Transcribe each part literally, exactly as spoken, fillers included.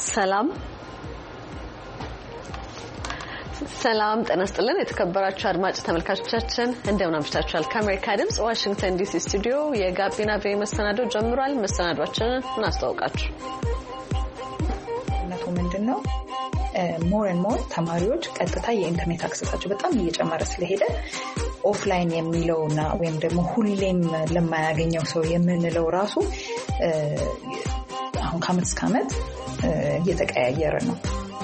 ሰላም ሰላም ተነስተልን የተከበራችሁ አድማጭ ተመልካቾቻችን እንደምን አምሽታችኋል? ከአሜሪካ ድምጽ ዋሽንግተን ዲሲ ስቱዲዮ የጋቢና ቪኦኤ መሰናዶ ጀምሯል። መሰናዷችንን እናስተዋውቃችሁ። እነቱ ምንድነው ሞር ኤንድ ሞር ተማሪዎች ቀጥታ የኢንተርኔት አክሰሳቸው በጣም እየጨመረ ስለሄደ ኦፍላይን የሚለውና ወይም ደግሞ ሁሌም ለማያገኘው ሰው የምንለው ራሱ አሁን ከዓመት እስከ ዓመት እየተቀያየረ ነው።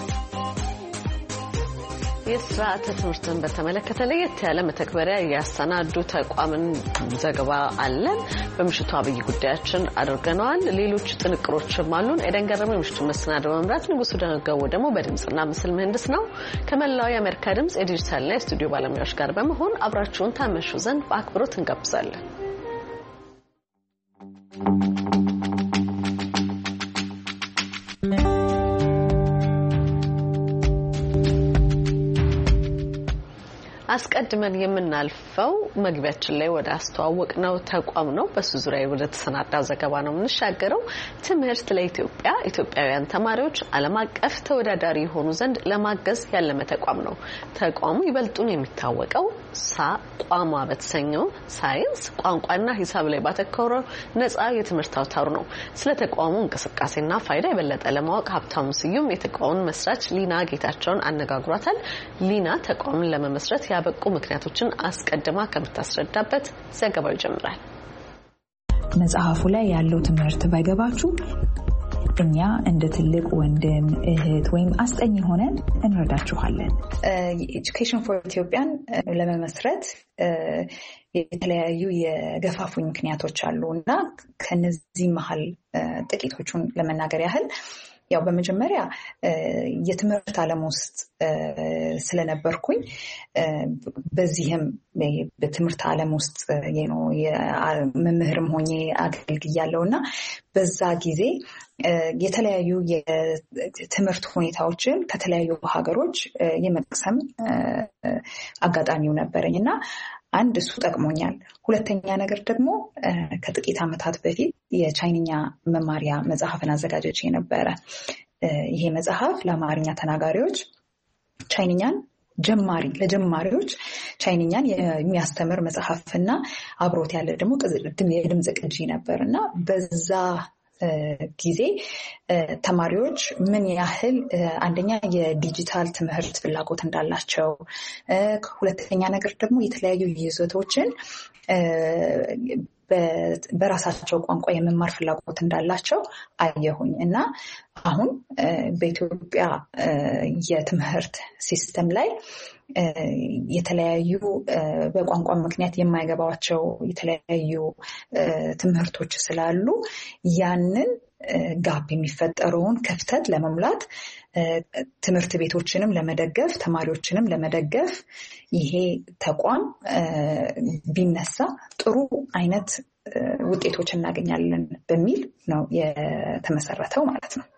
የስርዓተ ትምህርትን በተመለከተ ለየት ያለ መተግበሪያ ያሰናዱ ተቋምን ዘገባ አለን። በምሽቱ አብይ ጉዳያችን አድርገናል። ሌሎች ጥንቅሮችም አሉን። ኤደን ገረመ የምሽቱ መሰናዶ በመምራት ንጉሱ ደንገው ደግሞ በድምጽና ምስል ምህንድስ ነው። ከመላው የአሜሪካ ድምጽ የዲጂታልና የስቱዲዮ ባለሙያዎች ጋር በመሆን አብራችሁን ታመሹ ዘንድ በአክብሮት እንጋብዛለን። አስቀድመን የምናልፈው መግቢያችን ላይ ወደ አስተዋወቅ ነው ተቋም ነው። በሱ ዙሪያ ወደ ተሰናዳው ዘገባ ነው የምንሻገረው። ትምህርት ለኢትዮጵያ ኢትዮጵያውያን ተማሪዎች ዓለም አቀፍ ተወዳዳሪ የሆኑ ዘንድ ለማገዝ ያለመ ተቋም ነው። ተቋሙ ይበልጡን የሚታወቀው ሳቋማ በተሰኘው ሳይንስ ቋንቋና ሂሳብ ላይ ባተኮረው ነፃ የትምህርት አውታሩ ነው። ስለ ተቋሙ እንቅስቃሴና ፋይዳ የበለጠ ለማወቅ ሀብታሙ ስዩም የተቋሙን መስራች ሊና ጌታቸውን አነጋግሯታል። ሊና ተቋሙን ለመመስረት ያበቁ ምክንያቶችን አስቀድማ ከምታስረዳበት ዘገባው ይጀምራል። መጽሐፉ ላይ ያለው ትምህርት ባይገባችሁ እኛ እንደ ትልቅ ወንድም እህት ወይም አስጠኝ ሆነን እንረዳችኋለን። ኤጁኬሽን ፎር ኢትዮጵያን ለመመስረት የተለያዩ የገፋፉኝ ምክንያቶች አሉና ከነዚህ መሃል ጥቂቶቹን ለመናገር ያህል ያው በመጀመሪያ የትምህርት ዓለም ውስጥ ስለነበርኩኝ በዚህም በትምህርት ዓለም ውስጥ የነው የመምህርም ሆኜ አገልግያለሁና በዛ ጊዜ የተለያዩ የትምህርት ሁኔታዎችን ከተለያዩ ሀገሮች የመቅሰም አጋጣሚው ነበረኝና አንድ እሱ ጠቅሞኛል። ሁለተኛ ነገር ደግሞ ከጥቂት ዓመታት በፊት የቻይንኛ መማሪያ መጽሐፍን አዘጋጀች የነበረ ይሄ መጽሐፍ ለአማርኛ ተናጋሪዎች ቻይንኛን ጀማሪ ለጀማሪዎች ቻይንኛን የሚያስተምር መጽሐፍና አብሮት ያለ ደግሞ የድምጽ ቅጂ ነበርና በዛ ጊዜ ተማሪዎች ምን ያህል አንደኛ የዲጂታል ትምህርት ፍላጎት እንዳላቸው፣ ሁለተኛ ነገር ደግሞ የተለያዩ ይዘቶችን በራሳቸው ቋንቋ የመማር ፍላጎት እንዳላቸው አየሁኝ እና አሁን በኢትዮጵያ የትምህርት ሲስተም ላይ የተለያዩ በቋንቋ ምክንያት የማይገባቸው የተለያዩ ትምህርቶች ስላሉ ያንን ጋፕ የሚፈጠረውን ክፍተት ለመሙላት ትምህርት ቤቶችንም ለመደገፍ ተማሪዎችንም ለመደገፍ ይሄ ተቋም ቢነሳ ጥሩ አይነት ውጤቶች እናገኛለን በሚል ነው የተመሰረተው ማለት ነው።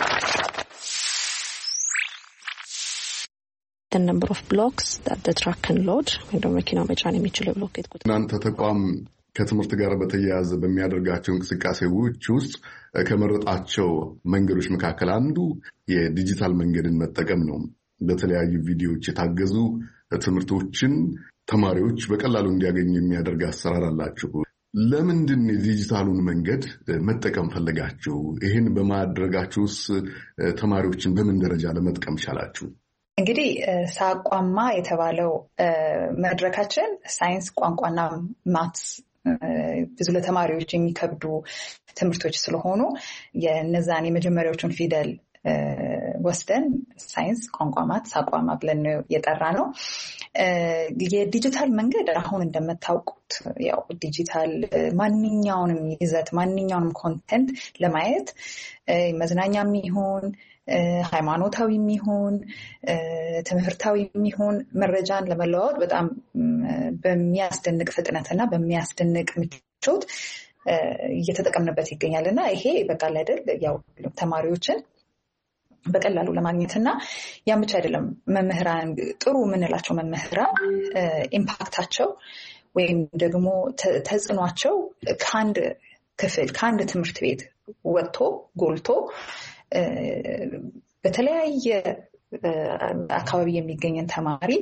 the number of blocks that the truck can load when the መኪናው መጫን የሚችለው ብሎኬት ቁጥር እናንተ ተቋም ከትምህርት ጋር በተያያዘ በሚያደርጋቸው እንቅስቃሴዎች ውስጥ ከመረጣቸው መንገዶች መካከል አንዱ የዲጂታል መንገድን መጠቀም ነው። በተለያዩ ቪዲዮዎች የታገዙ ትምህርቶችን ተማሪዎች በቀላሉ እንዲያገኙ የሚያደርግ አሰራር አላችሁ። ለምንድን የዲጂታሉን መንገድ መጠቀም ፈለጋችሁ? ይህን በማድረጋችሁስ ተማሪዎችን በምን ደረጃ ለመጥቀም ቻላችሁ? እንግዲህ ሳቋማ የተባለው መድረካችን ሳይንስ ቋንቋና ማትስ ብዙ ለተማሪዎች የሚከብዱ ትምህርቶች ስለሆኑ የነዛን የመጀመሪያዎቹን ፊደል ወስደን ሳይንስ ቋንቋ ማትስ ሳቋማ ብለን የጠራ ነው። የዲጂታል መንገድ አሁን እንደምታውቁት ያው ዲጂታል ማንኛውንም ይዘት ማንኛውንም ኮንቴንት ለማየት መዝናኛም ይሁን ሃይማኖታዊ የሚሆን ትምህርታዊ የሚሆን መረጃን ለመለዋወጥ በጣም በሚያስደንቅ ፍጥነትና በሚያስደንቅ ምቾት እየተጠቀምንበት ይገኛልና ይሄ በቃል አይደል ያው ተማሪዎችን በቀላሉ ለማግኘትና ያም ብቻ አይደለም መምህራን ጥሩ ምንላቸው መምህራን ኢምፓክታቸው ወይም ደግሞ ተጽዕኗቸው ከአንድ ክፍል ከአንድ ትምህርት ቤት ወጥቶ ጎልቶ በተለያየ አካባቢ የሚገኝን ተማሪ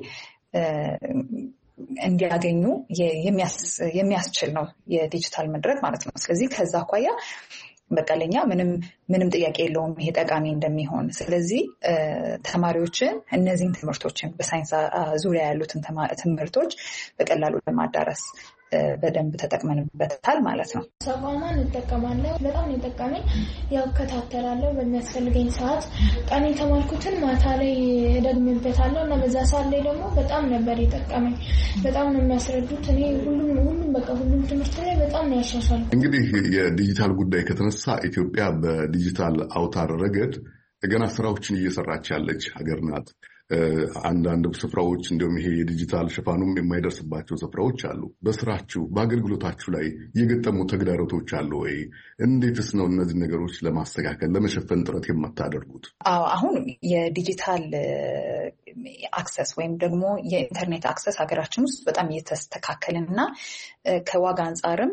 እንዲያገኙ የሚያስችል ነው የዲጂታል መድረክ ማለት ነው። ስለዚህ ከዛ አኳያ በቀለኛ ምንም ምንም ጥያቄ የለውም ይሄ ጠቃሚ እንደሚሆን። ስለዚህ ተማሪዎችን እነዚህን ትምህርቶችን በሳይንስ ዙሪያ ያሉትን ትምህርቶች በቀላሉ ለማዳረስ በደንብ ተጠቅመንበታል ማለት ነው። ሰባማን እንጠቀማለን። በጣም የጠቀመኝ ያው ከታተላለሁ በሚያስፈልገኝ ሰዓት ቀን የተማርኩትን ማታ ላይ እደግምበታለሁ እና በዛ ሰዓት ላይ ደግሞ በጣም ነበር የጠቀመኝ። በጣም ነው የሚያስረዱት። እኔ ሁሉም ሁሉም በቃ ሁሉም ትምህርት ላይ በጣም ነው ያሻሻሉ። እንግዲህ የዲጂታል ጉዳይ ከተነሳ ኢትዮጵያ በዲጂታል አውታር ረገድ ገና ስራዎችን እየሰራች ያለች ሀገር ናት። አንዳንድ ስፍራዎች እንደውም ይሄ የዲጂታል ሽፋኑም የማይደርስባቸው ስፍራዎች አሉ። በስራችሁ በአገልግሎታችሁ ላይ የገጠሙ ተግዳሮቶች አሉ ወይ? እንዴትስ ነው እነዚህ ነገሮች ለማስተካከል ለመሸፈን ጥረት የማታደርጉት? አዎ አሁን የዲጂታል አክሰስ ወይም ደግሞ የኢንተርኔት አክሰስ ሀገራችን ውስጥ በጣም እየተስተካከለና ከዋጋ አንጻርም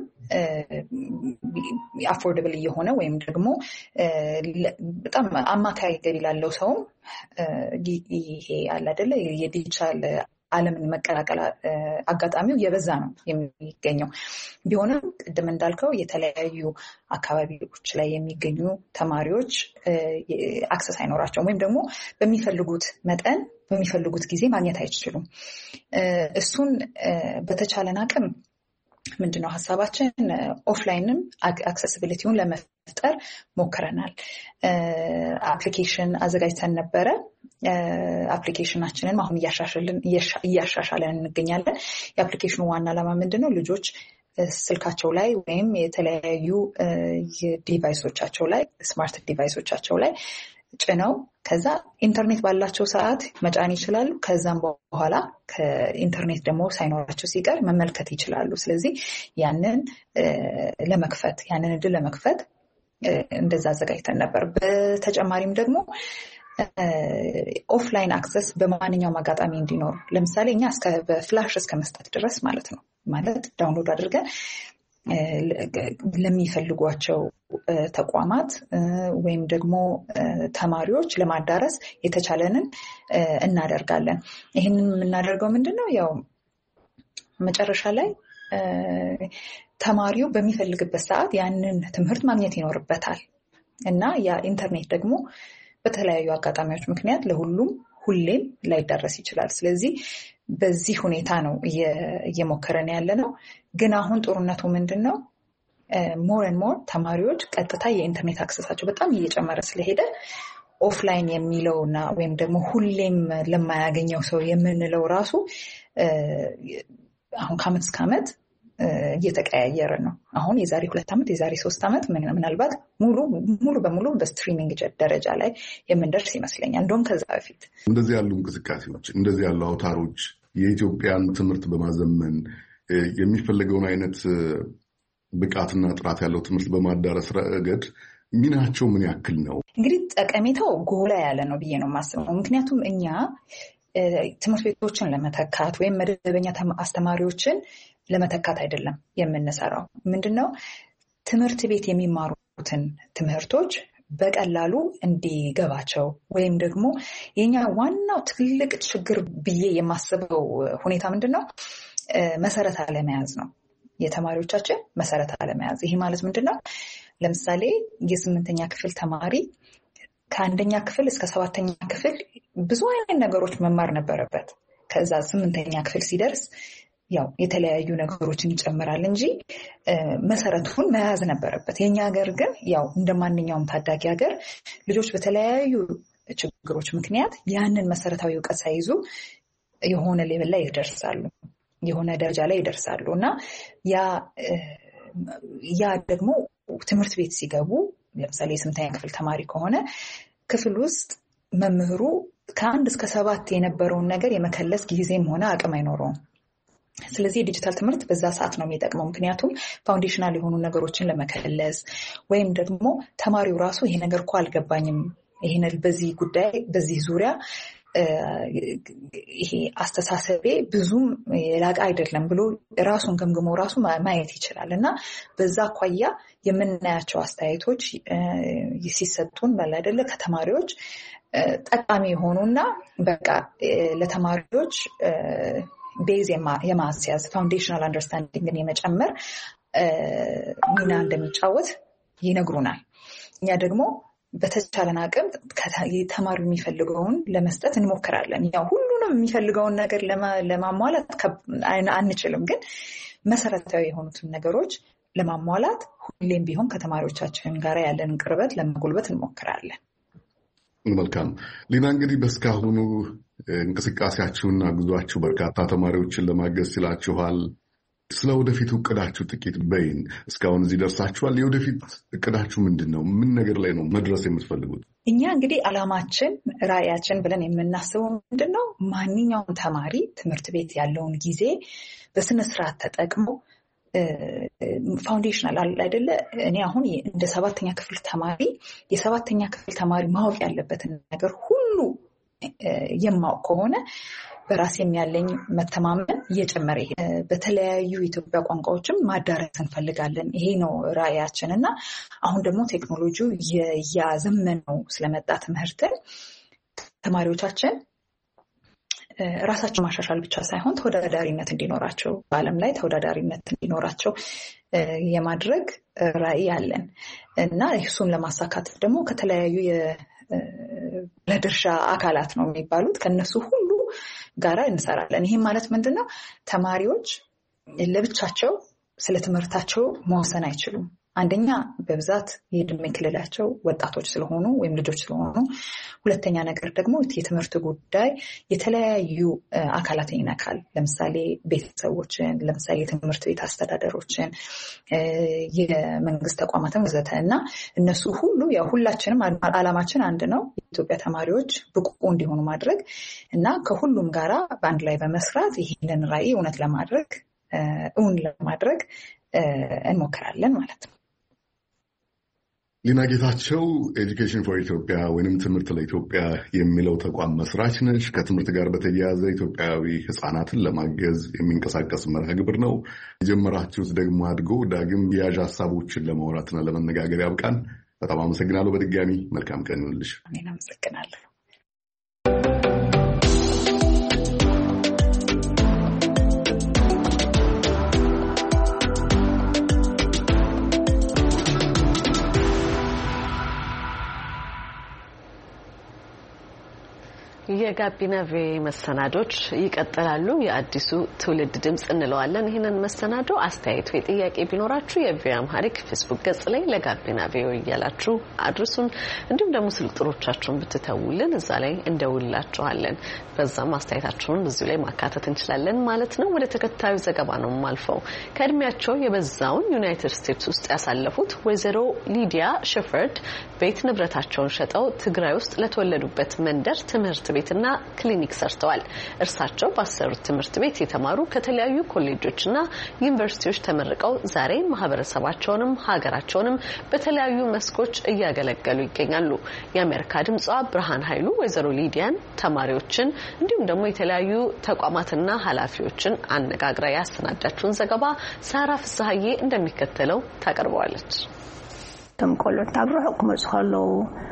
አፎርደብል እየሆነ ወይም ደግሞ በጣም አማካይ ገቢ ላለው ሰውም ይሄ አለ አይደለ የዲጂታል ዓለምን መቀላቀል አጋጣሚው የበዛ ነው የሚገኘው። ቢሆንም ቅድም እንዳልከው የተለያዩ አካባቢዎች ላይ የሚገኙ ተማሪዎች አክሰስ አይኖራቸውም ወይም ደግሞ በሚፈልጉት መጠን በሚፈልጉት ጊዜ ማግኘት አይችሉም። እሱን በተቻለን አቅም ምንድነው ሀሳባችን ኦፍላይንም አክሰሲቢሊቲውን ለመፍጠር ሞክረናል። አፕሊኬሽን አዘጋጅተን ነበረ። አፕሊኬሽናችንን አሁን እያሻሻልን እያሻሻለን እንገኛለን። የአፕሊኬሽኑ ዋና ዓላማ ምንድነው? ልጆች ስልካቸው ላይ ወይም የተለያዩ ዲቫይሶቻቸው ላይ ስማርት ዲቫይሶቻቸው ላይ ጭነው ከዛ ኢንተርኔት ባላቸው ሰዓት መጫን ይችላሉ። ከዛም በኋላ ከኢንተርኔት ደግሞ ሳይኖራቸው ሲቀር መመልከት ይችላሉ። ስለዚህ ያንን ለመክፈት ያንን እድል ለመክፈት እንደዛ አዘጋጅተን ነበር። በተጨማሪም ደግሞ ኦፍላይን አክሰስ በማንኛውም አጋጣሚ እንዲኖር ለምሳሌ እኛ እስከ በፍላሽ እስከ መስጠት ድረስ ማለት ነው ማለት ዳውንሎድ አድርገን ለሚፈልጓቸው ተቋማት ወይም ደግሞ ተማሪዎች ለማዳረስ የተቻለንን እናደርጋለን። ይህንን የምናደርገው ምንድነው? ያው መጨረሻ ላይ ተማሪው በሚፈልግበት ሰዓት ያንን ትምህርት ማግኘት ይኖርበታል እና ያ ኢንተርኔት ደግሞ በተለያዩ አጋጣሚዎች ምክንያት ለሁሉም ሁሌም ላይዳረስ ይችላል። ስለዚህ በዚህ ሁኔታ ነው እየሞከረን ያለ ነው። ግን አሁን ጦርነቱ ምንድነው? ሞር ኤንድ ሞር ተማሪዎች ቀጥታ የኢንተርኔት አክሰሳቸው በጣም እየጨመረ ስለሄደ ኦፍላይን የሚለውና ወይም ደግሞ ሁሌም ለማያገኘው ሰው የምንለው ራሱ አሁን ከዓመት እስከ ዓመት እየተቀያየረ ነው። አሁን የዛሬ ሁለት ዓመት የዛሬ ሶስት ዓመት ምናልባት ሙሉ ሙሉ በሙሉ በስትሪሚንግ ደረጃ ላይ የምንደርስ ይመስለኛል። እንደውም ከዛ በፊት እንደዚህ ያሉ እንቅስቃሴዎች እንደዚህ ያሉ አውታሮች የኢትዮጵያን ትምህርት በማዘመን የሚፈልገውን አይነት ብቃትና ጥራት ያለው ትምህርት በማዳረስ ረገድ ሚናቸው ምን ያክል ነው? እንግዲህ ጠቀሜታው ጎላ ያለ ነው ብዬ ነው የማስበው። ምክንያቱም እኛ ትምህርት ቤቶችን ለመተካት ወይም መደበኛ አስተማሪዎችን ለመተካት አይደለም የምንሰራው። ምንድነው ትምህርት ቤት የሚማሩትን ትምህርቶች በቀላሉ እንዲገባቸው ወይም ደግሞ የኛ ዋናው ትልቅ ችግር ብዬ የማስበው ሁኔታ ምንድነው መሰረት አለመያዝ ነው። የተማሪዎቻችን መሰረት አለመያዝ። ይሄ ማለት ምንድነው? ለምሳሌ የስምንተኛ ክፍል ተማሪ ከአንደኛ ክፍል እስከ ሰባተኛ ክፍል ብዙ አይነት ነገሮች መማር ነበረበት። ከዛ ስምንተኛ ክፍል ሲደርስ ያው የተለያዩ ነገሮችን ይጨምራል እንጂ መሰረቱን መያዝ ነበረበት። የኛ ሀገር ግን ያው እንደማንኛውም ታዳጊ ሀገር ልጆች በተለያዩ ችግሮች ምክንያት ያንን መሰረታዊ ዕውቀት ሳይዙ የሆነ ሌቭል ላይ ይደርሳሉ፣ የሆነ ደረጃ ላይ ይደርሳሉ እና ያ ያ ደግሞ ትምህርት ቤት ሲገቡ ለምሳሌ የስምንተኛ ክፍል ተማሪ ከሆነ ክፍል ውስጥ መምህሩ ከአንድ እስከ ሰባት የነበረውን ነገር የመከለስ ጊዜም ሆነ አቅም አይኖረውም። ስለዚህ የዲጂታል ትምህርት በዛ ሰዓት ነው የሚጠቅመው። ምክንያቱም ፋውንዴሽናል የሆኑ ነገሮችን ለመከለስ ወይም ደግሞ ተማሪው ራሱ ይሄ ነገር እኮ አልገባኝም፣ ይሄን በዚህ ጉዳይ በዚህ ዙሪያ ይሄ አስተሳሰቤ ብዙም የላቀ አይደለም ብሎ ራሱን ገምግሞ ራሱ ማየት ይችላል እና በዛ አኳያ የምናያቸው አስተያየቶች ሲሰጡን በላ አይደለ ከተማሪዎች ጠቃሚ የሆኑና በቃ ለተማሪዎች ቤዝ የማስያዝ ፋውንዴሽናል አንደርስታንዲንግን የመጨመር ሚና እንደሚጫወት ይነግሩናል። እኛ ደግሞ በተቻለን አቅም ተማሪው የሚፈልገውን ለመስጠት እንሞክራለን። ያው ሁሉንም የሚፈልገውን ነገር ለማሟላት አንችልም፣ ግን መሰረታዊ የሆኑትን ነገሮች ለማሟላት ሁሌም ቢሆን ከተማሪዎቻችን ጋር ያለን ቅርበት ለማጎልበት እንሞክራለን። መልካም ሊና፣ እንግዲህ በስካሁኑ እንቅስቃሴያችሁና ጉዟችሁ በርካታ ተማሪዎችን ለማገዝ ችላችኋል። ስለ ወደፊት እቅዳችሁ ጥቂት በይን። እስካሁን እዚህ ደርሳችኋል። የወደፊት እቅዳችሁ ምንድን ነው? ምን ነገር ላይ ነው መድረስ የምትፈልጉት? እኛ እንግዲህ ዓላማችን ራዕያችን ብለን የምናስበው ምንድን ነው? ማንኛውም ተማሪ ትምህርት ቤት ያለውን ጊዜ በስነ ስርዓት ተጠቅሞ ፋውንዴሽናል አይደለ? እኔ አሁን እንደ ሰባተኛ ክፍል ተማሪ የሰባተኛ ክፍል ተማሪ ማወቅ ያለበትን ነገር ሁሉ የማውቅ ከሆነ በራሴም ያለኝ መተማመን እየጨመረ ይሄ በተለያዩ የኢትዮጵያ ቋንቋዎችም ማዳረስ እንፈልጋለን። ይሄ ነው ራዕያችን እና አሁን ደግሞ ቴክኖሎጂው ያዘመነው ስለመጣ ትምህርትን ተማሪዎቻችን ራሳቸው ማሻሻል ብቻ ሳይሆን ተወዳዳሪነት እንዲኖራቸው በዓለም ላይ ተወዳዳሪነት እንዲኖራቸው የማድረግ ራዕይ አለን እና እሱን ለማሳካት ደግሞ ከተለያዩ ለድርሻ አካላት ነው የሚባሉት ከነሱ ሁሉ ጋራ እንሰራለን። ይሄ ማለት ምንድነው? ተማሪዎች ለብቻቸው ስለ ትምህርታቸው መወሰን አይችሉም። አንደኛ በብዛት የእድሜ ክልላቸው ወጣቶች ስለሆኑ ወይም ልጆች ስለሆኑ፣ ሁለተኛ ነገር ደግሞ የትምህርት ጉዳይ የተለያዩ አካላትን ይነካል። ለምሳሌ ቤተሰቦችን፣ ለምሳሌ የትምህርት ቤት አስተዳደሮችን፣ የመንግስት ተቋማትን ወዘተ እና እነሱ ሁሉ ያው ሁላችንም ዓላማችን አንድ ነው፣ የኢትዮጵያ ተማሪዎች ብቁ እንዲሆኑ ማድረግ እና ከሁሉም ጋራ በአንድ ላይ በመስራት ይህንን ራዕይ እውነት ለማድረግ እውን ለማድረግ እንሞክራለን ማለት ነው። ሊና ጌታቸው ኤጁኬሽን ፎር ኢትዮጵያ ወይንም ትምህርት ለኢትዮጵያ የሚለው ተቋም መስራች ነች። ከትምህርት ጋር በተያያዘ ኢትዮጵያዊ ሕፃናትን ለማገዝ የሚንቀሳቀስ መርሃ ግብር ነው። የጀመራችሁት ደግሞ አድጎ ዳግም የያዥ ሀሳቦችን ለማውራትና ለመነጋገር ያብቃን። በጣም አመሰግናለሁ። በድጋሚ መልካም ቀን ይሁንልሽ። እኔም አመሰግናለሁ። የጋቢና ቪ መሰናዶች ይቀጥላሉ። የአዲሱ ትውልድ ድምጽ እንለዋለን። ይህንን መሰናዶ አስተያየት ወይ ጥያቄ ቢኖራችሁ የቪ አምሃሪክ ፌስቡክ ገጽ ላይ ለጋቢና ቪ እያላችሁ አድርሱን። እንዲሁም ደግሞ ስልክ ጥሮቻችሁን ብትተውልን እዛ ላይ እንደውላችኋለን። በዛም አስተያየታችሁን እዚሁ ላይ ማካተት እንችላለን ማለት ነው። ወደ ተከታዩ ዘገባ ነው ማልፈው። ከእድሜያቸው የበዛውን ዩናይትድ ስቴትስ ውስጥ ያሳለፉት ወይዘሮ ሊዲያ ሸፈርድ ቤት ንብረታቸውን ሸጠው ትግራይ ውስጥ ለተወለዱበት መንደር ትምህርት ቤትና ክሊኒክ ሰርተዋል። እርሳቸው ባሰሩት ትምህርት ቤት የተማሩ ከተለያዩ ኮሌጆችና ዩኒቨርሲቲዎች ተመርቀው ዛሬ ማህበረሰባቸውንም ሀገራቸውንም በተለያዩ መስኮች እያገለገሉ ይገኛሉ። የአሜሪካ ድምጿ ብርሃን ኃይሉ ወይዘሮ ሊዲያን ተማሪዎችን እንዲሁም ደግሞ የተለያዩ ተቋማትና ኃላፊዎችን አነጋግራ ያሰናዳችውን ዘገባ ሳራ ፍስሐዬ እንደሚከተለው ታቀርበዋለች። ተምቆሎት አብረው ከመጽኸለው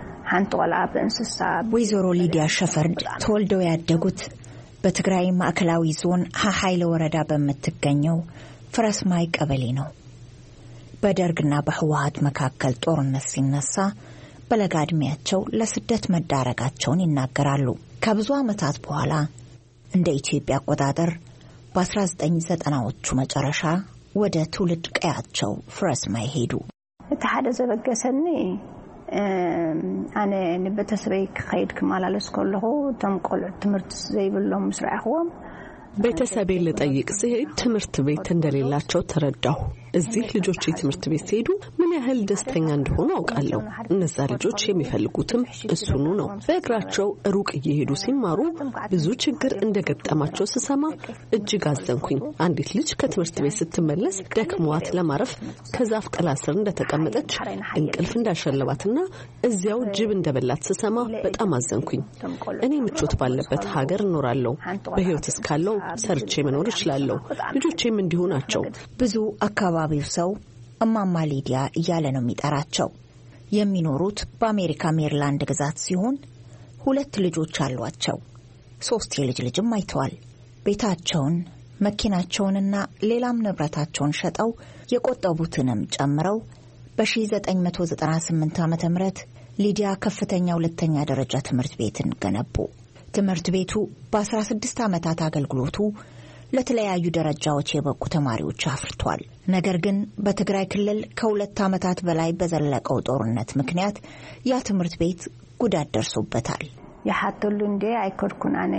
ወይዘሮ ሊዲያ ሸፈርድ ተወልደው ያደጉት በትግራይ ማዕከላዊ ዞን ሀኃይለ ወረዳ በምትገኘው ፍረስማይ ቀበሌ ነው። በደርግና በህወሓት መካከል ጦርነት ሲነሳ በለጋ ዕድሜያቸው ለስደት መዳረጋቸውን ይናገራሉ። ከብዙ ዓመታት በኋላ እንደ ኢትዮጵያ አቆጣጠር በ19 ዘጠናዎቹ መጨረሻ ወደ ትውልድ ቀያቸው ፍረስማይ ሄዱ። ተሐደ ዘበገሰኒ أنا نبتسبي كخيد كمال على سكوله تم قل تمرت زي بالله مسرعهم ቤተሰቤን ልጠይቅ ሲሄድ ትምህርት ቤት እንደሌላቸው ተረዳሁ። እዚህ ልጆች ትምህርት ቤት ሲሄዱ ምን ያህል ደስተኛ እንደሆኑ አውቃለሁ። እነዛ ልጆች የሚፈልጉትም እሱኑ ነው። በእግራቸው ሩቅ እየሄዱ ሲማሩ ብዙ ችግር እንደገጠማቸው ስሰማ እጅግ አዘንኩኝ። አንዲት ልጅ ከትምህርት ቤት ስትመለስ ደክሟት ለማረፍ ከዛፍ ጥላ ስር እንደተቀመጠች እንቅልፍ እንዳሸለባትና እዚያው ጅብ እንደበላት ስሰማ በጣም አዘንኩኝ። እኔ ምቾት ባለበት ሀገር እኖራለሁ። በህይወት እስካለው ሰርቼ መኖር እችላለሁ። ልጆቼም እንዲሁ ናቸው። ብዙ አካባቢው ሰው እማማ ሊዲያ እያለ ነው የሚጠራቸው። የሚኖሩት በአሜሪካ ሜሪላንድ ግዛት ሲሆን ሁለት ልጆች አሏቸው። ሶስት የልጅ ልጅም አይተዋል። ቤታቸውን፣ መኪናቸውንና ሌላም ንብረታቸውን ሸጠው የቆጠቡትንም ጨምረው በ1998 ዓመተ ምህረት ሊዲያ ከፍተኛ ሁለተኛ ደረጃ ትምህርት ቤትን ገነቡ። ትምህርት ቤቱ በ16 ዓመታት አገልግሎቱ ለተለያዩ ደረጃዎች የበቁ ተማሪዎች አፍርቷል። ነገር ግን በትግራይ ክልል ከሁለት ዓመታት በላይ በዘለቀው ጦርነት ምክንያት ያ ትምህርት ቤት ጉዳት ደርሶበታል። ያሐተሉ እንደ አይኮርኩን አነ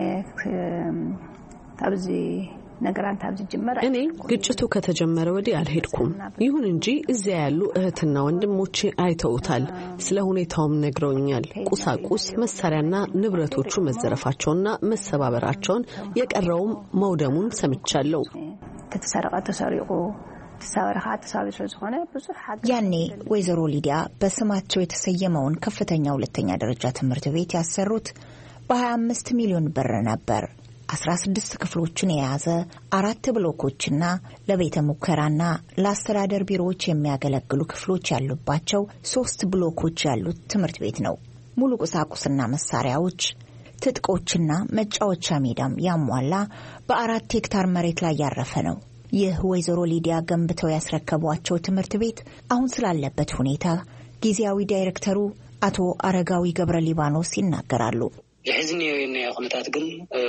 ታብዚ ነገራን ታብዚ ጀመረ። እኔ ግጭቱ ከተጀመረ ወዲህ አልሄድኩም። ይሁን እንጂ እዚያ ያሉ እህትና ወንድሞቼ አይተውታል። ስለ ሁኔታውም ነግረውኛል። ቁሳቁስ መሳሪያና ንብረቶቹ መዘረፋቸውና መሰባበራቸውን የቀረውም መውደሙን ሰምቻለሁ። ተተሰረቀ ተሰሪቁ ተሳወረኻ ተሳቢሶ ዝኾነ ብዙ ያኔ ወይዘሮ ሊዲያ በስማቸው የተሰየመውን ከፍተኛ ሁለተኛ ደረጃ ትምህርት ቤት ያሰሩት በሀያ አምስት ሚሊዮን ብር ነበር። አስራ ስድስት ክፍሎችን የያዘ አራት ብሎኮችና ለቤተ ሙከራና ለአስተዳደር ቢሮዎች የሚያገለግሉ ክፍሎች ያሉባቸው ሶስት ብሎኮች ያሉት ትምህርት ቤት ነው። ሙሉ ቁሳቁስና መሳሪያዎች፣ ትጥቆችና መጫወቻ ሜዳም ያሟላ በአራት ሄክታር መሬት ላይ ያረፈ ነው። ይህ ወይዘሮ ሊዲያ ገንብተው ያስረከቧቸው ትምህርት ቤት አሁን ስላለበት ሁኔታ ጊዜያዊ ዳይሬክተሩ አቶ አረጋዊ ገብረ ሊባኖስ ይናገራሉ። ለሕዝኒው የነያ ሁኔታት ግን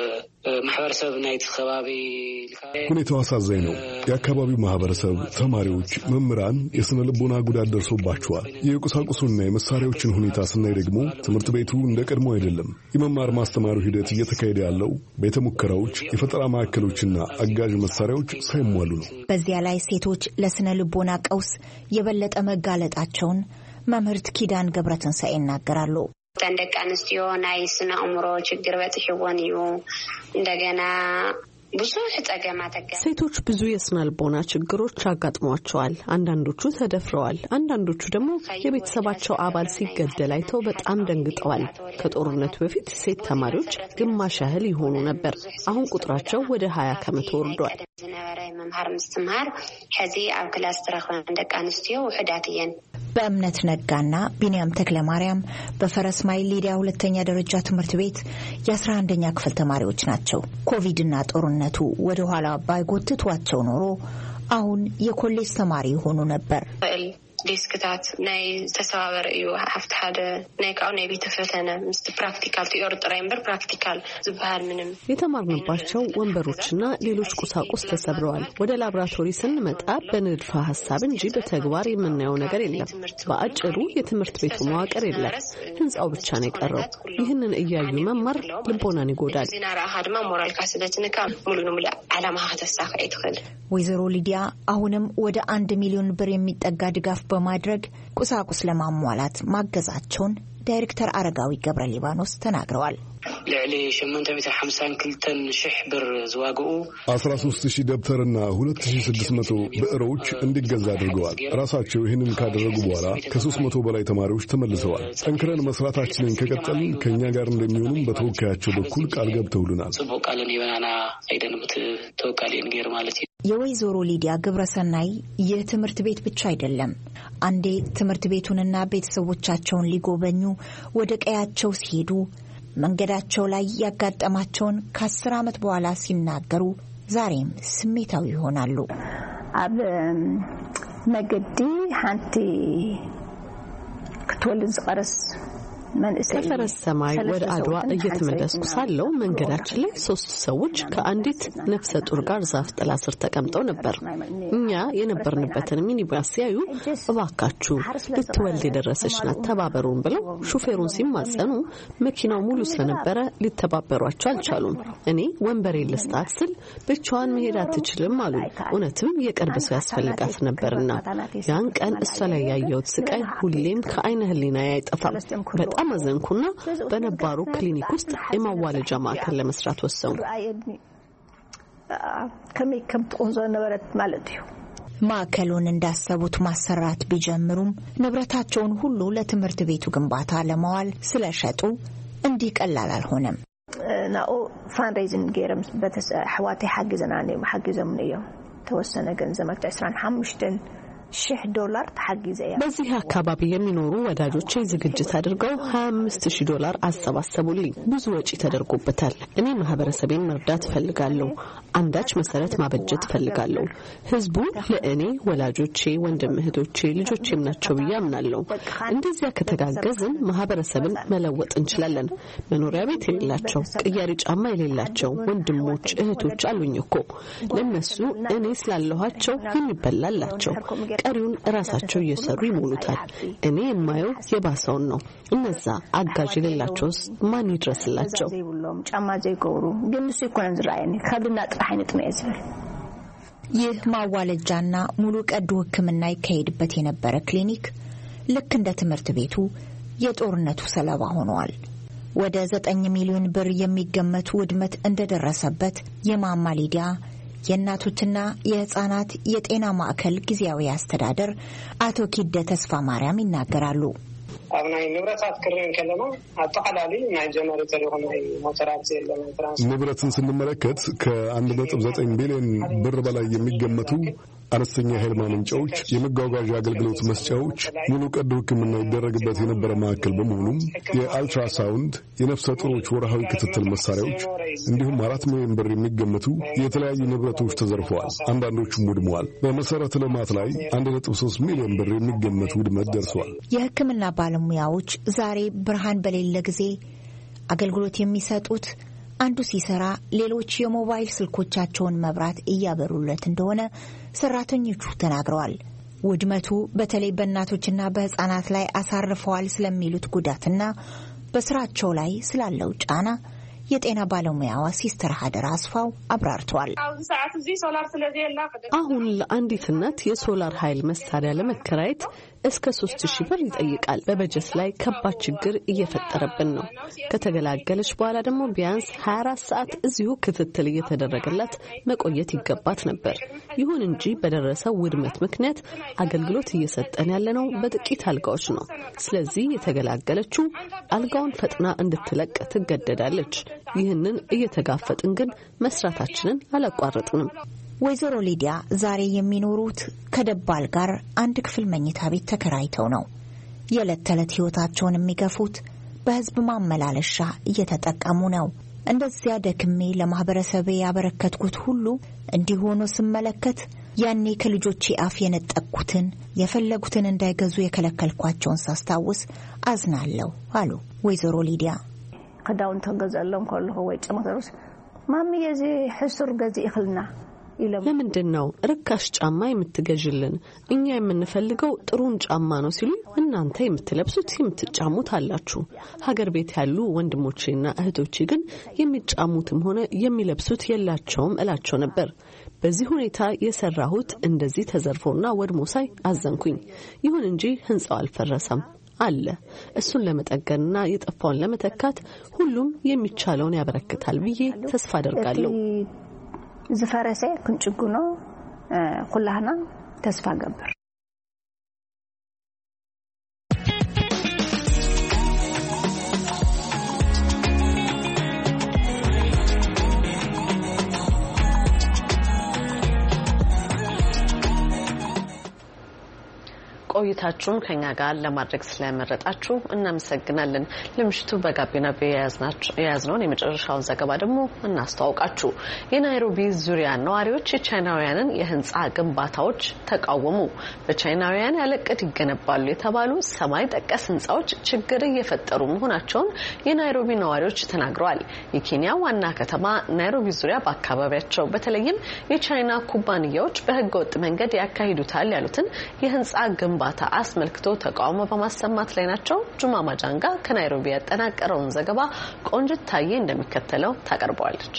ማህበረሰብ ናይት ከባቢ ሁኔታው አሳዛኝ ነው። የአካባቢው ማህበረሰብ፣ ተማሪዎች፣ መምህራን የስነ ልቦና ጉዳት ደርሶባቸዋል። የቁሳቁሱና የመሳሪያዎችን ሁኔታ ስናይ ደግሞ ትምህርት ቤቱ እንደ ቀድሞ አይደለም። የመማር ማስተማሩ ሂደት እየተካሄደ ያለው ቤተ ሙከራዎች፣ የፈጠራ ማዕከሎችና አጋዥ መሳሪያዎች ሳይሟሉ ነው። በዚያ ላይ ሴቶች ለስነ ልቦና ቀውስ የበለጠ መጋለጣቸውን መምህርት ኪዳን ገብረትንሳኤ ይናገራሉ። ተንደቅ አንስቲዮ ናይ ስነ አእምሮ ችግር በጥሽወን እዩ እንደገና ብዙ ተጠገማተጋ ሴቶች ብዙ የስነ ልቦና ችግሮች አጋጥሟቸዋል። አንዳንዶቹ ተደፍረዋል። አንዳንዶቹ ደግሞ የቤተሰባቸው አባል ሲገደል አይተው በጣም ደንግጠዋል። ከጦርነቱ በፊት ሴት ተማሪዎች ግማሽ ያህል ይሆኑ ነበር። አሁን ቁጥራቸው ወደ ሀያ ከመቶ ወርዷል። ዝነበረ መምሃር ምስትምሃር ሐዚ ኣብ ክላስ ተረኸበ ተንደቅ አንስቲዮ ውሕዳትየን በእምነት ነጋና ቢንያም ተክለማርያም በፈረስ ማይል ሊዲያ ሁለተኛ ደረጃ ትምህርት ቤት የአስራ አንደኛ ክፍል ተማሪዎች ናቸው። ኮቪድና ጦርነቱ ወደ ኋላ ባይጎትቷቸው ኖሮ አሁን የኮሌጅ ተማሪ ሆኑ ነበር። ዲስክታት ናይ ተሰባበር እዩ ሓፍት ሓደ ናይ ካው ናይ ቤተ ፈተነ ምስት ፕራክቲካል ቲዮሪ ጥራይምበር ፕራክቲካል ዝባል ምንም የተማርንባቸው ወንበሮችና ሌሎች ቁሳቁስ ተሰብረዋል። ወደ ላብራቶሪ ስንመጣ በንድፈ ሐሳብ እንጂ በተግባር የምናየው ነገር የለም። በአጭሩ የትምህርት ቤቱ መዋቅር የለም። ህንጻው ብቻ ነው የቀረው። ይህንን እያዩ መማር ልቦናን ይጎዳል። ዚናራ አድማ ሞራል ካስለትንካ ሙሉኑ ሙሉ ዓላማ ከተሳካ ይትخل ወይዘሮ ሊዲያ አሁንም ወደ አንድ ሚሊዮን ብር የሚጠጋ ድጋፍ በማድረግ ቁሳቁስ ለማሟላት ማገዛቸውን ዳይሬክተር አረጋዊ ገብረ ሊባኖስ ተናግረዋል። ለዕሊ ثمانمئة وخمسة وخمسين ሺህ ብር ዝዋግኡ አስራ ሦስት ሺህ ደብተርና ሁለት ሺህ ስድስት መቶ ብዕሮች እንዲገዛ አድርገዋል። ራሳቸው ይህንን ካደረጉ በኋላ ከሦስት መቶ በላይ ተማሪዎች ተመልሰዋል። ጠንክረን መስራታችንን ከቀጠልን ከኛ ጋር እንደሚሆኑም በተወካያቸው በኩል ቃል ገብተውልናል። ጽቡቅ ቃልን ይበናና አይደንምት ተወካልን ገር ማለት የወይዘሮ ሊዲያ ግብረሰናይ የትምህርት ቤት ብቻ አይደለም። አንዴ ትምህርት ቤቱንና ቤተሰቦቻቸውን ሊጎበኙ ወደ ቀያቸው ሲሄዱ መንገዳቸው ላይ ያጋጠማቸውን ከአስር ዓመት በኋላ ሲናገሩ ዛሬም ስሜታዊ ይሆናሉ። አብ መገዲ ሓንቲ ክትወልድ ዝቀረስ ከፈረስ ሰማይ ወደ አድዋ እየተመለስኩ ሳለው መንገዳችን ላይ ሶስት ሰዎች ከአንዲት ነፍሰ ጡር ጋር ዛፍ ጥላ ስር ተቀምጠው ነበር። እኛ የነበርንበትን ሚኒባስ ሲያዩ እባካችሁ ልትወልድ የደረሰች ናት ተባበሩን ብለው ሹፌሩን ሲማጸኑ መኪናው ሙሉ ስለነበረ ሊተባበሯቸው አልቻሉም። እኔ ወንበሬ ልስጣት ስል ብቻዋን መሄድ አትችልም አሉ። እውነትም የቅርብ ሰው ያስፈልጋት ነበርና ያን ቀን እሷ ላይ ያየሁት ስቃይ ሁሌም ከአይነ ህሊና አይጠፋም። በጣም አዘንኩና በነባሩ ክሊኒክ ውስጥ የማዋለጃ ማዕከል ለመስራት ወሰንኩ። ከመከም ተቆንዞ ነበረት ማለት ነው። ማዕከሉን እንዳሰቡት ማሰራት ቢጀምሩም ንብረታቸውን ሁሉ ለትምህርት ቤቱ ግንባታ ለማዋል ስለሸጡ እንዲህ ቀላል አልሆነም። ናኦ ፋንድሬዚንግ ገረም በተሰ حواتي حجزنا ነው حجزም ነው ተወሰነ ገንዘብ አስራ አምስት ሺህ ዶላር ተሐግዘያ በዚህ አካባቢ የሚኖሩ ወዳጆቼ ዝግጅት አድርገው ሃያ አምስት ሺህ ዶላር አሰባሰቡልኝ። ብዙ ወጪ ተደርጎበታል። እኔ ማህበረሰቤን መርዳት ፈልጋለሁ። አንዳች መሰረት ማበጀት ፈልጋለሁ። ህዝቡ ለእኔ ወላጆቼ፣ ወንድም እህቶቼ፣ ልጆቼም ናቸው ብዬ አምናለሁ። እንደዚያ ከተጋገዝን ማህበረሰብን መለወጥ እንችላለን። መኖሪያ ቤት የሌላቸው፣ ቅያሪ ጫማ የሌላቸው ወንድሞች እህቶች አሉኝ እኮ። ለነሱ እኔ ስላለኋቸው የሚበላላቸው ቀሪውን ራሳቸው እየሰሩ ይሞሉታል። እኔ የማየው የባሰውን ነው። እነዛ አጋዥ የሌላቸውስ ማን ይድረስላቸው? ጫማ ዘይቆሩ ግን ሲኮን ዝራይኒ ከብና ጥራይነት ነው ያዝበል። ይህ ማዋለጃና ሙሉ ቀዶ ሕክምና ይካሄድበት የነበረ ክሊኒክ ልክ እንደ ትምህርት ቤቱ የጦርነቱ ሰለባ ሆኗል። ወደ ዘጠኝ ሚሊዮን ብር የሚገመቱ ውድመት እንደደረሰበት የማማ ሊዲያ የእናቶችና የህፃናት የጤና ማዕከል ጊዜያዊ አስተዳደር አቶ ኪደ ተስፋ ማርያም ይናገራሉ። አብናይ ንብረታት ክርን ከለማ አጠቃላሊ ናይ ጀነሬተር የሆነ ሞተራት የለም። ንብረትን ስንመለከት ከአንድ ነጥብ ዘጠኝ ቢሊዮን ብር በላይ የሚገመቱ አነስተኛ ኃይል ማመንጫዎች፣ የመጓጓዣ አገልግሎት መስጫዎች፣ ሙሉ ቀዶ ሕክምና ይደረግበት የነበረ ማዕከል በመሆኑም የአልትራሳውንድ፣ የነፍሰ ጡሮች ወርሃዊ ክትትል መሳሪያዎች እንዲሁም አራት ሚሊዮን ብር የሚገመቱ የተለያዩ ንብረቶች ተዘርፈዋል። አንዳንዶቹም ወድመዋል። በመሰረተ ልማት ላይ አንድ ነጥብ ሶስት ሚሊዮን ብር የሚገመት ውድመት ደርሷል። የሕክምና ባለሙያዎች ዛሬ ብርሃን በሌለ ጊዜ አገልግሎት የሚሰጡት አንዱ ሲሰራ ሌሎች የሞባይል ስልኮቻቸውን መብራት እያበሩለት እንደሆነ ሰራተኞቹ ተናግረዋል። ውድመቱ በተለይ በእናቶችና በህፃናት ላይ አሳርፈዋል ስለሚሉት ጉዳትና በስራቸው ላይ ስላለው ጫና የጤና ባለሙያዋ ሲስተር ሀደር አስፋው አብራርተዋል። አሁን ለአንዲት እናት የሶላር ኃይል መሳሪያ ለመከራየት እስከ ሶስት ሺህ ብር ይጠይቃል። በበጀት ላይ ከባድ ችግር እየፈጠረብን ነው። ከተገላገለች በኋላ ደግሞ ቢያንስ ሀያ አራት ሰዓት እዚሁ ክትትል እየተደረገላት መቆየት ይገባት ነበር። ይሁን እንጂ በደረሰው ውድመት ምክንያት አገልግሎት እየሰጠን ያለነው በጥቂት አልጋዎች ነው። ስለዚህ የተገላገለችው አልጋውን ፈጥና እንድትለቅ ትገደዳለች። ይህንን እየተጋፈጥን ግን መስራታችንን አላቋረጥንም። ወይዘሮ ሊዲያ ዛሬ የሚኖሩት ከደባል ጋር አንድ ክፍል መኝታ ቤት ተከራይተው ነው። የዕለት ተዕለት ህይወታቸውን የሚገፉት በህዝብ ማመላለሻ እየተጠቀሙ ነው። እንደዚያ ደክሜ ለማህበረሰቤ ያበረከትኩት ሁሉ እንዲሆኑ ስመለከት ያኔ ከልጆቼ አፍ የነጠቅኩትን የፈለጉትን እንዳይገዙ የከለከልኳቸውን ሳስታውስ አዝናለሁ አሉ ወይዘሮ ሊዲያ። ከዳውን ተገዛለም ከልሆ ወይ ጨመተሩስ ማሚ የዚ ሕሱር ገዚ ይخلنا ለምንድን ነው ርካሽ ጫማ የምትገዥልን? እኛ የምንፈልገው ጥሩን ጫማ ነው ሲሉ እናንተ የምትለብሱት የምትጫሙት አላችሁ። ሀገር ቤት ያሉ ወንድሞቼና እህቶቼ ግን የሚጫሙትም ሆነ የሚለብሱት የላቸውም እላቸው ነበር። በዚህ ሁኔታ የሰራሁት እንደዚህ ተዘርፎና ወድሞ ሳይ አዘንኩኝ። ይሁን እንጂ ህንጻው አልፈረሰም አለ። እሱን ለመጠገንና የጠፋውን ለመተካት ሁሉም የሚቻለውን ያበረክታል ብዬ ተስፋ አደርጋለሁ። ዝፈረሰ ክንጭጉኖ ኩላህና ተስፋ ገበር። ቆይታችሁን ከኛ ጋር ለማድረግ ስለመረጣችሁ እናመሰግናለን። ለምሽቱ በጋቢና በያዝነው የመጨረሻውን ዘገባ ደግሞ እናስተዋውቃችሁ። የናይሮቢ ዙሪያ ነዋሪዎች የቻይናውያንን የህንጻ ግንባታዎች ተቃወሙ። በቻይናውያን ያለቅድ ይገነባሉ የተባሉ ሰማይ ጠቀስ ህንጻዎች ችግር እየፈጠሩ መሆናቸውን የናይሮቢ ነዋሪዎች ተናግረዋል። የኬንያ ዋና ከተማ ናይሮቢ ዙሪያ በአካባቢያቸው በተለይም የቻይና ኩባንያዎች በህገወጥ መንገድ ያካሂዱታል ያሉትን የህንጻ ግንባታ አስመልክቶ ተቃውሞ በማሰማት ላይ ናቸው። ጁማ ማጃንጋ ከናይሮቢ ያጠናቀረውን ዘገባ ቆንጅት ታዬ እንደሚከተለው ታቀርበዋለች።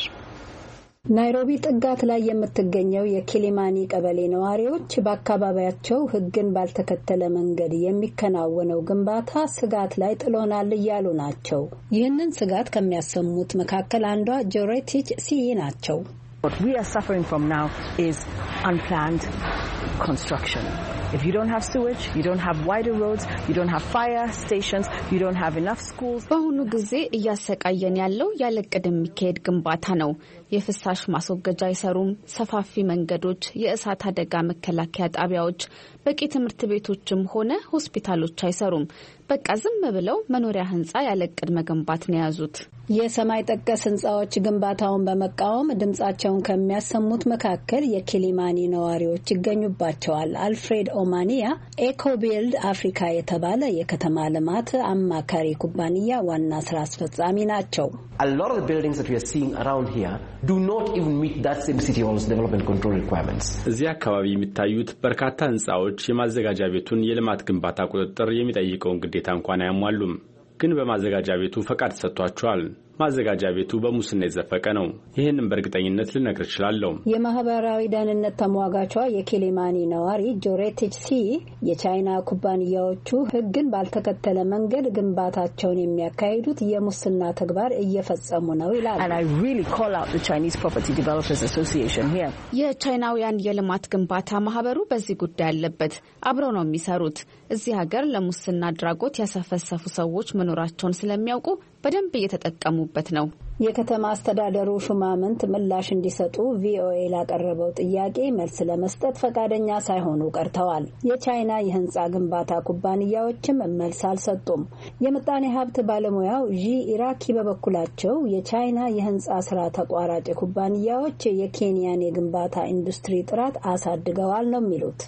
ናይሮቢ ጥጋት ላይ የምትገኘው የኪሊማኒ ቀበሌ ነዋሪዎች በአካባቢያቸው ህግን ባልተከተለ መንገድ የሚከናወነው ግንባታ ስጋት ላይ ጥሎናል እያሉ ናቸው። ይህንን ስጋት ከሚያሰሙት መካከል አንዷ ጆሬቲች ሲይ ናቸው። What we are suffering from now is unplanned construction. If you don't have sewage, you don't have wider roads, you don't have fire stations, you don't have enough schools. በአሁኑ ጊዜ እያሰቃየን ያለው ያለቅድ የሚካሄድ ግንባታ ነው። የፍሳሽ ማስወገጃ አይሰሩም፣ ሰፋፊ መንገዶች፣ የእሳት አደጋ መከላከያ ጣቢያዎች፣ በቂ ትምህርት ቤቶችም ሆነ ሆስፒታሎች አይሰሩም። በቃ ዝም ብለው መኖሪያ ህንጻ ያለቅድ መገንባት ነው ያዙት። የሰማይ ጠቀስ ህንጻዎች ግንባታውን በመቃወም ድምጻቸውን ከሚያሰሙት መካከል የኪሊማኒ ነዋሪዎች ይገኙባቸዋል። አልፍሬድ ኦማኒያ ኤኮቢልድ አፍሪካ የተባለ የከተማ ልማት አማካሪ ኩባንያ ዋና ስራ አስፈጻሚ ናቸው። A lot of the buildings that we are seeing around here do not even meet that same city halls development control requirements. እዚህ አካባቢ የሚታዩት በርካታ ህንጻዎች የማዘጋጃ ቤቱን የልማት ግንባታ ቁጥጥር የሚጠይቀውን ግዴታ እንኳን አያሟሉም። ግን በማዘጋጃ ቤቱ ፈቃድ ተሰጥቷቸዋል። ማዘጋጃ ቤቱ በሙስና የተዘፈቀ ነው። ይህንን በእርግጠኝነት ልነግር እችላለሁ። የማህበራዊ ደህንነት ተሟጋቿ የኪሊማኒ ነዋሪ ጆሬቲች ሲ የቻይና ኩባንያዎቹ ህግን ባልተከተለ መንገድ ግንባታቸውን የሚያካሂዱት የሙስና ተግባር እየፈጸሙ ነው ይላሉ። And I really call out the Chinese Property Developers Association here. የቻይናውያን የልማት ግንባታ ማህበሩ በዚህ ጉዳይ አለበት። አብረው ነው የሚሰሩት። እዚህ ሀገር ለሙስና አድራጎት ያሰፈሰፉ ሰዎች መኖራቸውን ስለሚያውቁ በደንብ እየተጠቀሙበት ነው። የከተማ አስተዳደሩ ሹማምንት ምላሽ እንዲሰጡ ቪኦኤ ላቀረበው ጥያቄ መልስ ለመስጠት ፈቃደኛ ሳይሆኑ ቀርተዋል። የቻይና የህንጻ ግንባታ ኩባንያዎችም መልስ አልሰጡም። የምጣኔ ሀብት ባለሙያው ዢ ኢራኪ በበኩላቸው የቻይና የህንጻ ስራ ተቋራጭ ኩባንያዎች የኬንያን የግንባታ ኢንዱስትሪ ጥራት አሳድገዋል ነው የሚሉት።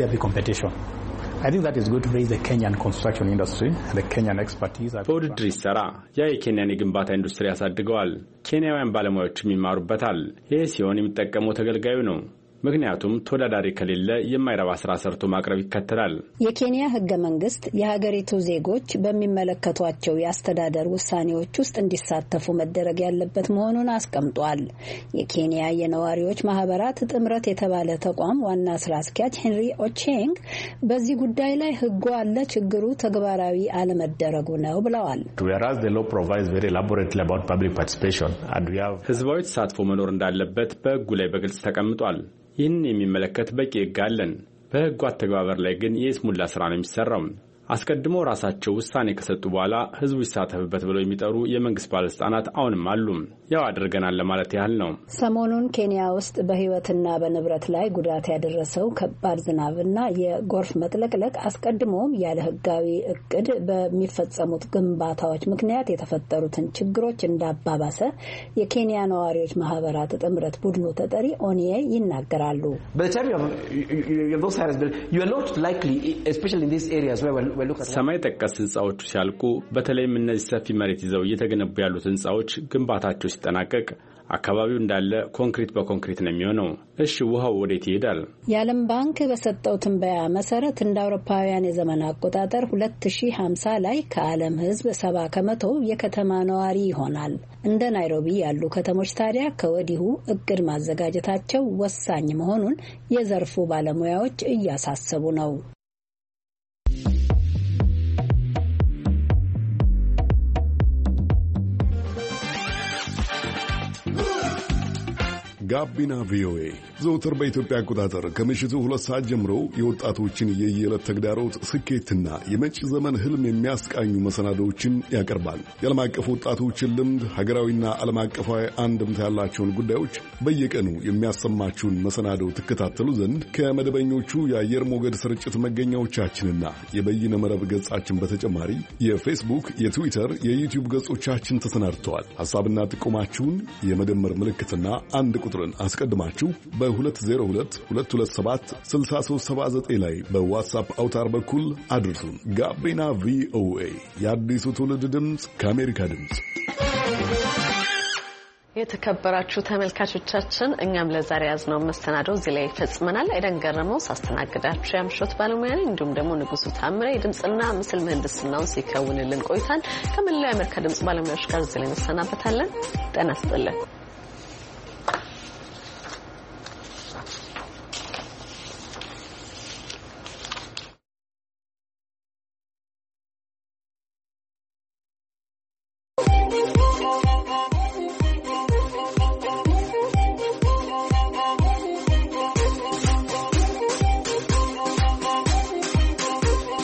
I think that is going to raise the Kenyan construction industry, the Kenyan expertise. በውድድር ይሰራ ያ የኬንያን የግንባታ ኢንዱስትሪ ያሳድገዋል። ኬንያውያን ባለሙያዎችም ይማሩበታል። ይህ ሲሆን የሚጠቀመው ተገልጋዩ ነው። ምክንያቱም ተወዳዳሪ ከሌለ የማይረባ ስራ ሰርቶ ማቅረብ ይከተላል። የኬንያ ህገ መንግስት የሀገሪቱ ዜጎች በሚመለከቷቸው የአስተዳደር ውሳኔዎች ውስጥ እንዲሳተፉ መደረግ ያለበት መሆኑን አስቀምጧል። የኬንያ የነዋሪዎች ማህበራት ጥምረት የተባለ ተቋም ዋና ስራ አስኪያጅ ሄንሪ ኦቼንግ በዚህ ጉዳይ ላይ ህጉ አለ፣ ችግሩ ተግባራዊ አለመደረጉ ነው ብለዋል። ህዝባዊ ተሳትፎ መኖር እንዳለበት በህጉ ላይ በግልጽ ተቀምጧል። ይህን የሚመለከት በቂ ህግ አለን። በህጉ አተግባበር ላይ ግን የስሙላ ስራ ነው የሚሰራው። አስቀድሞ ራሳቸው ውሳኔ ከሰጡ በኋላ ህዝቡ ይሳተፍበት ብለው የሚጠሩ የመንግስት ባለስልጣናት አሁንም አሉ። ያው አድርገናል ለማለት ያህል ነው። ሰሞኑን ኬንያ ውስጥ በህይወትና በንብረት ላይ ጉዳት ያደረሰው ከባድ ዝናብና የጎርፍ መጥለቅለቅ አስቀድሞም ያለ ህጋዊ እቅድ በሚፈጸሙት ግንባታዎች ምክንያት የተፈጠሩትን ችግሮች እንዳባባሰ የኬንያ ነዋሪዎች ማህበራት ጥምረት ቡድኑ ተጠሪ ኦኒዬ ይናገራሉ። ሰማይ ጠቀስ ህንጻዎቹ ሲያልቁ በተለይም እነዚህ ሰፊ መሬት ይዘው እየተገነቡ ያሉት ህንጻዎች ግንባታቸው ሲጠናቀቅ አካባቢው እንዳለ ኮንክሪት በኮንክሪት ነው የሚሆነው። እሺ ውሃው ወዴት ይሄዳል? የዓለም ባንክ በሰጠው ትንበያ መሰረት እንደ አውሮፓውያን የዘመን አቆጣጠር ሁለት ሺህ ሃምሳ ላይ ከዓለም ህዝብ ሰባ ከመቶ የከተማ ነዋሪ ይሆናል። እንደ ናይሮቢ ያሉ ከተሞች ታዲያ ከወዲሁ እቅድ ማዘጋጀታቸው ወሳኝ መሆኑን የዘርፉ ባለሙያዎች እያሳሰቡ ነው። ጋቢና ቪኦኤ ዘወትር በኢትዮጵያ አቆጣጠር ከምሽቱ ሁለት ሰዓት ጀምሮ የወጣቶችን የየዕለት ተግዳሮት ስኬትና የመጪ ዘመን ህልም የሚያስቃኙ መሰናዶዎችን ያቀርባል። የዓለም አቀፍ ወጣቶችን ልምድ፣ ሀገራዊና ዓለም አቀፋዊ አንድምታ ያላቸውን ጉዳዮች በየቀኑ የሚያሰማችሁን መሰናዶ ትከታተሉ ዘንድ ከመደበኞቹ የአየር ሞገድ ስርጭት መገኛዎቻችንና የበይነ መረብ ገጻችን በተጨማሪ የፌስቡክ፣ የትዊተር፣ የዩቲዩብ ገጾቻችን ተሰናድተዋል። ሐሳብና ጥቆማችሁን የመደመር ምልክትና አንድ ቁጥርን አስቀድማችሁ በሁለት ዜሮ ሁለት ሁለት ሁለት ሰባት ስልሳ ሦስት ሰባ ዘጠኝ ላይ በዋትስአፕ አውታር በኩል አድርሱን። ጋቢና ቪኦኤ የአዲሱ ትውልድ ድምፅ ከአሜሪካ ድምፅ። የተከበራችሁ ተመልካቾቻችን እኛም ለዛሬ ያዝነው መሰናዶ እዚህ ላይ ፈጽመናል። አይደን ገረመው ሳስተናግዳችሁ ያምሾት ባለሙያ ነኝ። እንዲሁም ደግሞ ንጉሱ ታምሬ የድምጽና ምስል ምህንድስናውን ሲከውንልን ቆይታል። ከመላው የአሜሪካ ድምጽ ባለሙያዎች ጋር እዚህ ላይ እንሰናበታለን። ጤና ይስጥልን።